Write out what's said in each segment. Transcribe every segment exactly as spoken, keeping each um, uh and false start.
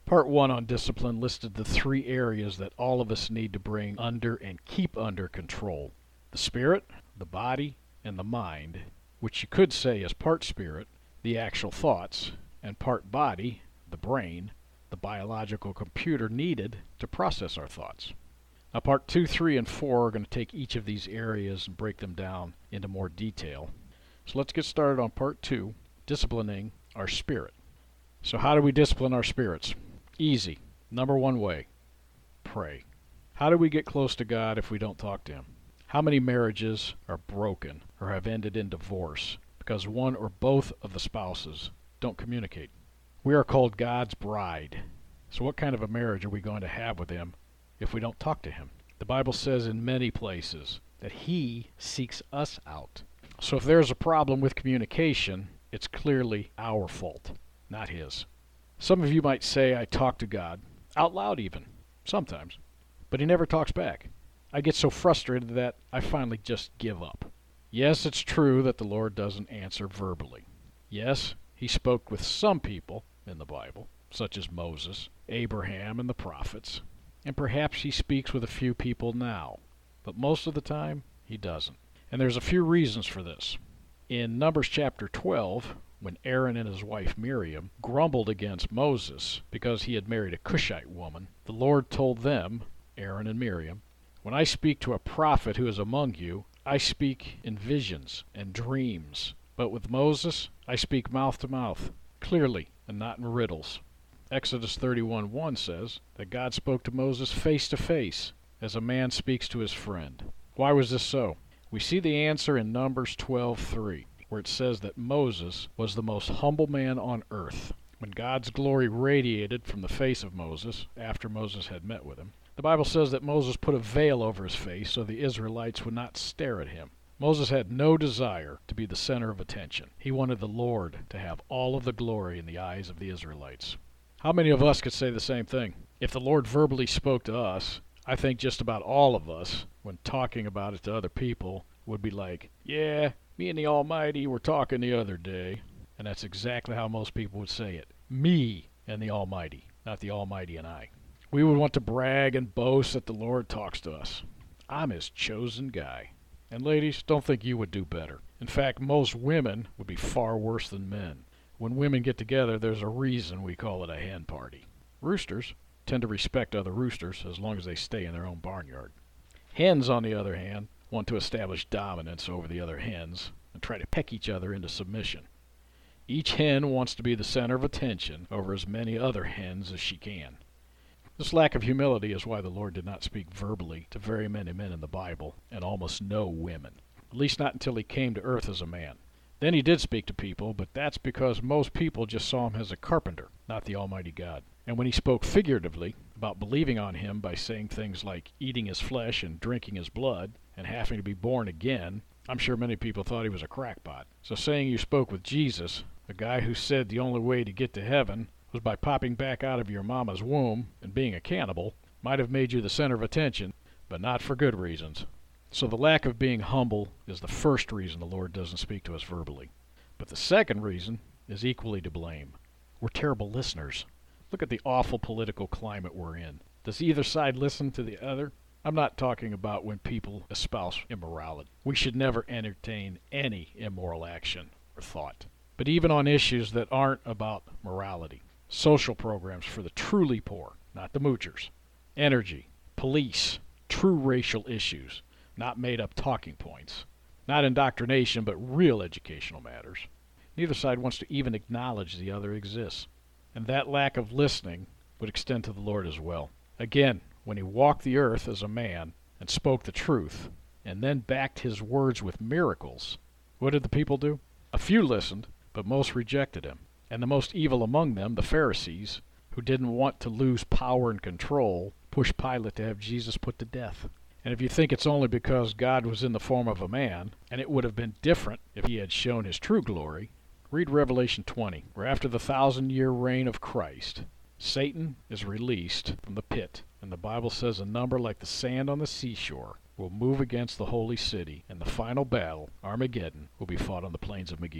Part one on discipline listed the three areas that all of us need to bring under and keep under control: the spirit, the body, and the mind, which you could say is part spirit, the actual thoughts, and part body, the brain, the biological computer needed to process our thoughts. Now, part two, three, and four are going to take each of these areas and break them down into more detail. So let's get started on part two, disciplining our spirit. So how do we discipline our spirits? Easy. Number one way, pray. How do we get close to God if we don't talk to Him? How many marriages are broken or have ended in divorce because one or both of the spouses don't communicate? We are called God's bride. So what kind of a marriage are we going to have with Him if we don't talk to Him? The Bible says in many places that He seeks us out. So if there's a problem with communication, it's clearly our fault, not His. Some of you might say, I talk to God, out loud even, sometimes, but He never talks back. I get so frustrated that I finally just give up. Yes, it's true that the Lord doesn't answer verbally. Yes, He spoke with some people in the Bible, such as Moses, Abraham, and the prophets, and perhaps He speaks with a few people now, but most of the time, He doesn't. And there's a few reasons for this. In Numbers chapter twelve, when Aaron and his wife Miriam grumbled against Moses because he had married a Cushite woman, the Lord told them, Aaron and Miriam, when I speak to a prophet who is among you, I speak in visions and dreams. But with Moses, I speak mouth to mouth, clearly and not in riddles. Exodus thirty-one one says that God spoke to Moses face to face, as a man speaks to his friend. Why was this so? We see the answer in Numbers twelve three. Where it says that Moses was the most humble man on earth. When God's glory radiated from the face of Moses after Moses had met with him, the Bible says that Moses put a veil over his face so the Israelites would not stare at him. Moses had no desire to be the center of attention. He wanted the Lord to have all of the glory in the eyes of the Israelites. How many of us could say the same thing? If the Lord verbally spoke to us, I think just about all of us, when talking about it to other people, would be like, yeah, me and the Almighty were talking the other day. And that's exactly how most people would say it. Me and the Almighty, not the Almighty and I. We would want to brag and boast that the Lord talks to us. I'm His chosen guy. And ladies, don't think you would do better. In fact, most women would be far worse than men. When women get together, there's a reason we call it a hen party. Roosters tend to respect other roosters as long as they stay in their own barnyard. Hens, on the other hand, want to establish dominance over the other hens and try to peck each other into submission. Each hen wants to be the center of attention over as many other hens as she can. This lack of humility is why the Lord did not speak verbally to very many men in the Bible and almost no women, at least not until He came to earth as a man. Then He did speak to people, but that's because most people just saw Him as a carpenter, not the Almighty God. And when He spoke figuratively about believing on Him by saying things like eating His flesh and drinking His blood and having to be born again, I'm sure many people thought He was a crackpot. So saying you spoke with Jesus, a guy who said the only way to get to heaven was by popping back out of your mama's womb and being a cannibal, might have made you the center of attention, but not for good reasons. So the lack of being humble is the first reason the Lord doesn't speak to us verbally. But the second reason is equally to blame. We're terrible listeners. Look at the awful political climate we're in. Does either side listen to the other? I'm not talking about when people espouse immorality. We should never entertain any immoral action or thought. But even on issues that aren't about morality, social programs for the truly poor, not the moochers, energy, police, true racial issues, not made-up talking points, not indoctrination but real educational matters. Neither side wants to even acknowledge the other exists. And that lack of listening would extend to the Lord as well. Again, when He walked the earth as a man and spoke the truth, and then backed His words with miracles, what did the people do? A few listened, but most rejected Him. And the most evil among them, the Pharisees, who didn't want to lose power and control, pushed Pilate to have Jesus put to death. And if you think it's only because God was in the form of a man, and it would have been different if He had shown His true glory, read Revelation twenty, where after the thousand-year reign of Christ, Satan is released from the pit, and the Bible says a number like the sand on the seashore will move against the holy city, and the final battle, Armageddon, will be fought on the plains of Megiddo.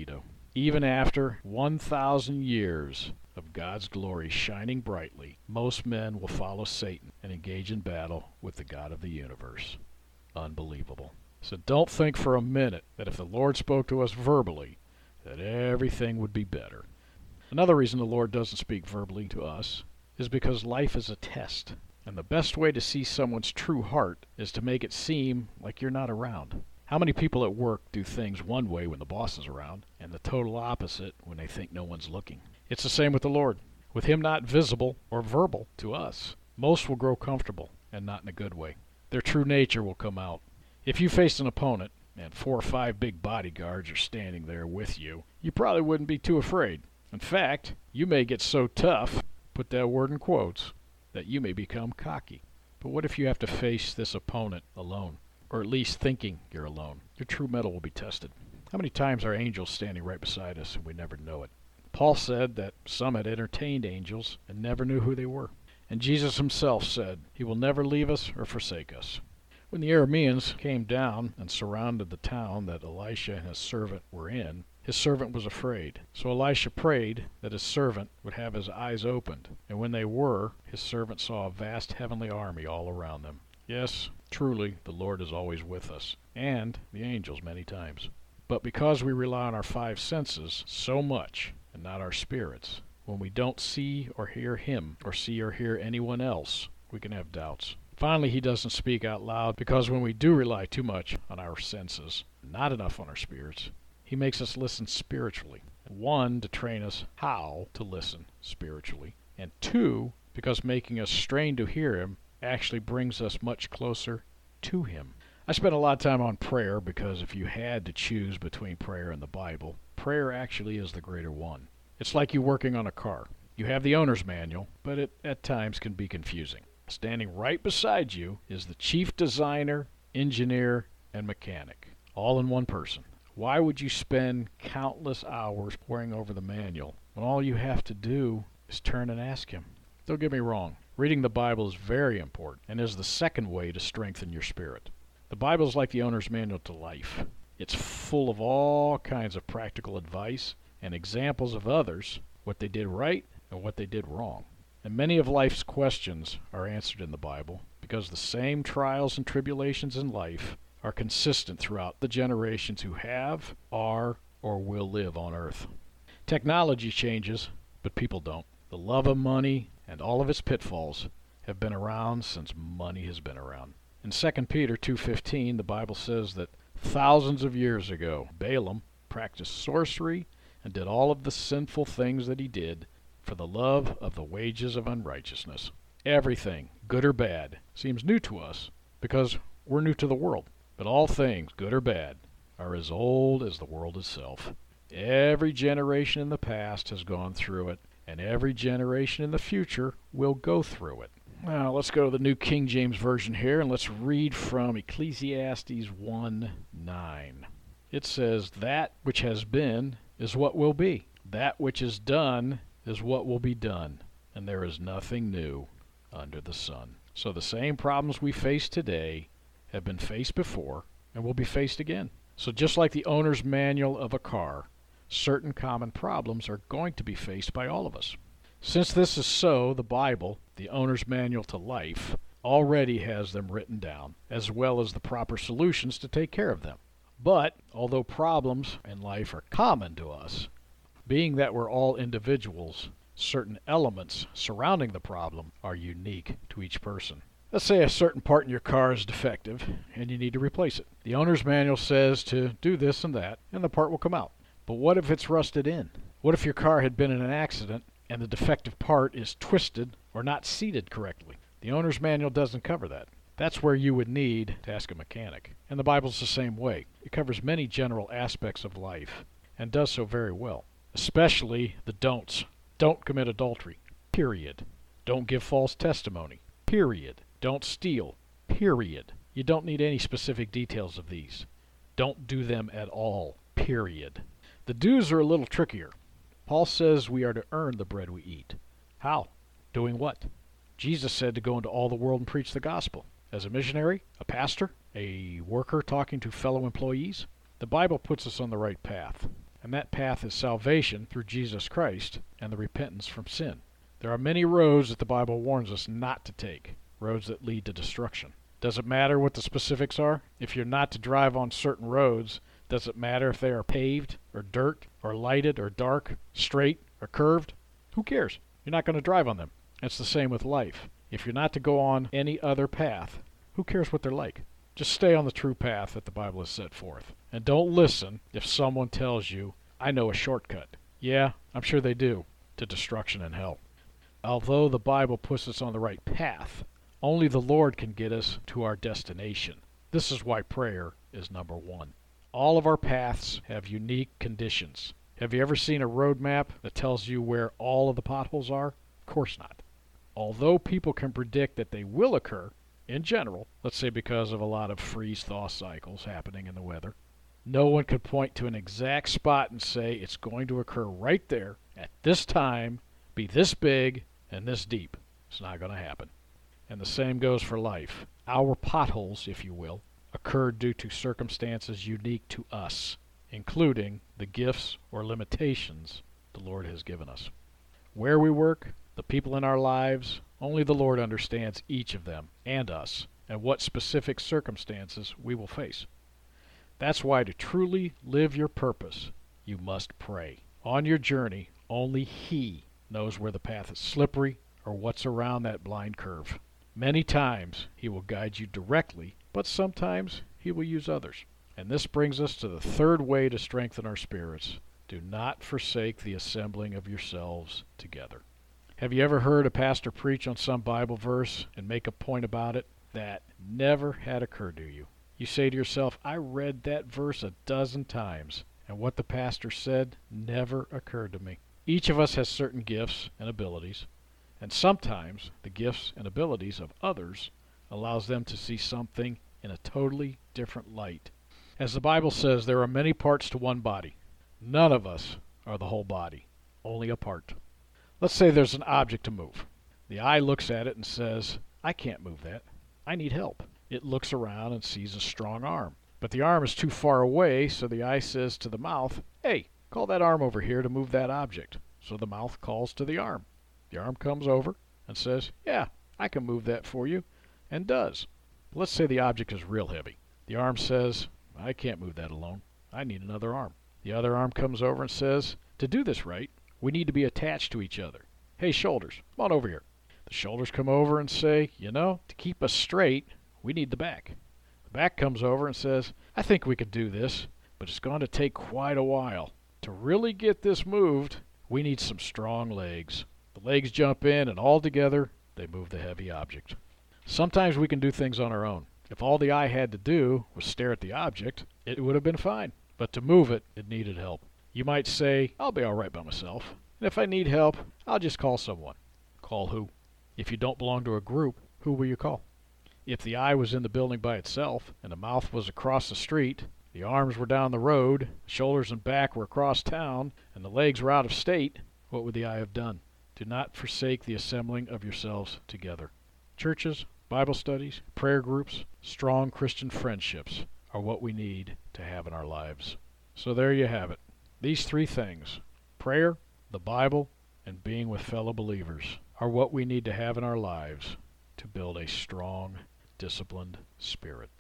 Even after one thousand years of God's glory shining brightly, most men will follow Satan and engage in battle with the God of the universe. Unbelievable. So don't think for a minute that if the Lord spoke to us verbally, that everything would be better. Another reason the Lord doesn't speak verbally to us is because life is a test. And the best way to see someone's true heart is to make it seem like you're not around. How many people at work do things one way when the boss is around, and the total opposite when they think no one's looking? It's the same with the Lord. With Him not visible or verbal to us, most will grow comfortable, and not in a good way. Their true nature will come out. If you faced an opponent, and four or five big bodyguards are standing there with you, you probably wouldn't be too afraid. In fact, you may get so tough, put that word in quotes, that you may become cocky. But what if you have to face this opponent alone? Or at least thinking you're alone? Your true mettle will be tested. How many times are angels standing right beside us and we never know it? Paul said that some had entertained angels and never knew who they were. And Jesus himself said, He will never leave us or forsake us. When the Arameans came down and surrounded the town that Elisha and his servant were in, his servant was afraid. So Elisha prayed that his servant would have his eyes opened. And when they were, his servant saw a vast heavenly army all around them. Yes, truly, the Lord is always with us, and the angels many times. But because we rely on our five senses so much, and not our spirits, when we don't see or hear Him, or see or hear anyone else, we can have doubts. Finally, He doesn't speak out loud, because when we do rely too much on our senses, not enough on our spirits, He makes us listen spiritually. One, to train us how to listen spiritually, and two, because making us strain to hear Him actually brings us much closer to Him. I spent a lot of time on prayer because if you had to choose between prayer and the Bible, prayer actually is the greater one. It's like you working on a car. You have the owner's manual, but it at times can be confusing. Standing right beside you is the chief designer, engineer, and mechanic, all in one person. Why would you spend countless hours poring over the manual when all you have to do is turn and ask Him? Don't get me wrong. Reading the Bible is very important and is the second way to strengthen your spirit. The Bible is like the owner's manual to life. It's full of all kinds of practical advice and examples of others, what they did right and what they did wrong. And many of life's questions are answered in the Bible because the same trials and tribulations in life are consistent throughout the generations who have, are, or will live on earth. Technology changes, but people don't. The love of money and all of its pitfalls have been around since money has been around. In Second Peter two fifteen, the Bible says that thousands of years ago, Balaam practiced sorcery and did all of the sinful things that he did for the love of the wages of unrighteousness. Everything, good or bad, seems new to us because we're new to the world. But all things, good or bad, are as old as the world itself. Every generation in the past has gone through it, and every generation in the future will go through it. Now, let's go to the New King James Version here, and let's read from Ecclesiastes one nine. It says, "That which has been is what will be. That which is done is what will be done. And there is nothing new under the sun." So the same problems we face today have been faced before and will be faced again. So just like the owner's manual of a car, certain common problems are going to be faced by all of us. Since this is so, the Bible, the owner's manual to life, already has them written down, as well as the proper solutions to take care of them. But, although problems in life are common to us, being that we're all individuals, certain elements surrounding the problem are unique to each person. Let's say a certain part in your car is defective, and you need to replace it. The owner's manual says to do this and that, and the part will come out. But what if it's rusted in? What if your car had been in an accident and the defective part is twisted or not seated correctly? The owner's manual doesn't cover that. That's where you would need to ask a mechanic. And the Bible's the same way. It covers many general aspects of life, and does so very well. Especially the don'ts. Don't commit adultery. Period. Don't give false testimony. Period. Don't steal. Period. You don't need any specific details of these. Don't do them at all. Period. The do's are a little trickier. Paul says we are to earn the bread we eat. How? Doing what? Jesus said to go into all the world and preach the gospel. As a missionary, a pastor, a worker talking to fellow employees, the Bible puts us on the right path. and that path is salvation through Jesus Christ and the repentance from sin. There are many roads that the Bible warns us not to take, roads that lead to destruction. Does it matter what the specifics are? If you're not to drive on certain roads, does it matter if they are paved, or dirt, or lighted, or dark, straight, or curved? Who cares? You're not going to drive on them. It's the same with life. If you're not to go on any other path, who cares what they're like? Just stay on the true path that the Bible has set forth. And don't listen if someone tells you, I know a shortcut. Yeah, I'm sure they do, to destruction and hell. Although the Bible puts us on the right path, only the Lord can get us to our destination. This is why prayer is number one. All of our paths have unique conditions. Have you ever seen a road map that tells you where all of the potholes are? Of course not. Although people can predict that they will occur, in general, let's say because of a lot of freeze-thaw cycles happening in the weather, no one could point to an exact spot and say it's going to occur right there, at this time, be this big, and this deep. It's not going to happen. And the same goes for life. Our potholes, if you will, occur due to circumstances unique to us, including the gifts or limitations the Lord has given us. Where we work, the people in our lives, only the Lord understands each of them and us, and what specific circumstances we will face. That's why to truly live your purpose, you must pray. On your journey, only He knows where the path is slippery or what's around that blind curve. Many times He will guide you directly, but sometimes He will use others. And this brings us to the third way to strengthen our spirits. Do not forsake the assembling of yourselves together. Have you ever heard a pastor preach on some Bible verse and make a point about it that never had occurred to you? You say to yourself, I read that verse a dozen times, and what the pastor said never occurred to me. Each of us has certain gifts and abilities, and sometimes the gifts and abilities of others allows them to see something in a totally different light. As the Bible says, there are many parts to one body. None of us are the whole body, only a part. Let's say there's an object to move. The eye looks at it and says, I can't move that. I need help. It looks around and sees a strong arm. But the arm is too far away, so the eye says to the mouth, hey, call that arm over here to move that object. So the mouth calls to the arm. The arm comes over and says, yeah, I can move that for you, and does. But let's say the object is real heavy. The arm says, I can't move that alone. I need another arm. The other arm comes over and says, to do this right, we need to be attached to each other. Hey, shoulders, come on over here. The shoulders come over and say, you know, to keep us straight, we need the back. The back comes over and says, I think we could do this, but it's going to take quite a while. To really get this moved, we need some strong legs. The legs jump in, and all together, they move the heavy object. Sometimes we can do things on our own. If all the eye had to do was stare at the object, it would have been fine. But to move it, it needed help. You might say, I'll be all right by myself. And if I need help, I'll just call someone. Call who? If you don't belong to a group, who will you call? If the eye was in the building by itself, and the mouth was across the street, the arms were down the road, the shoulders and back were across town, and the legs were out of state, what would the eye have done? Do not forsake the assembling of yourselves together. Churches, Bible studies, prayer groups, strong Christian friendships are what we need to have in our lives. So there you have it. These three things, prayer, the Bible, and being with fellow believers, are what we need to have in our lives to build a strong, disciplined spirit.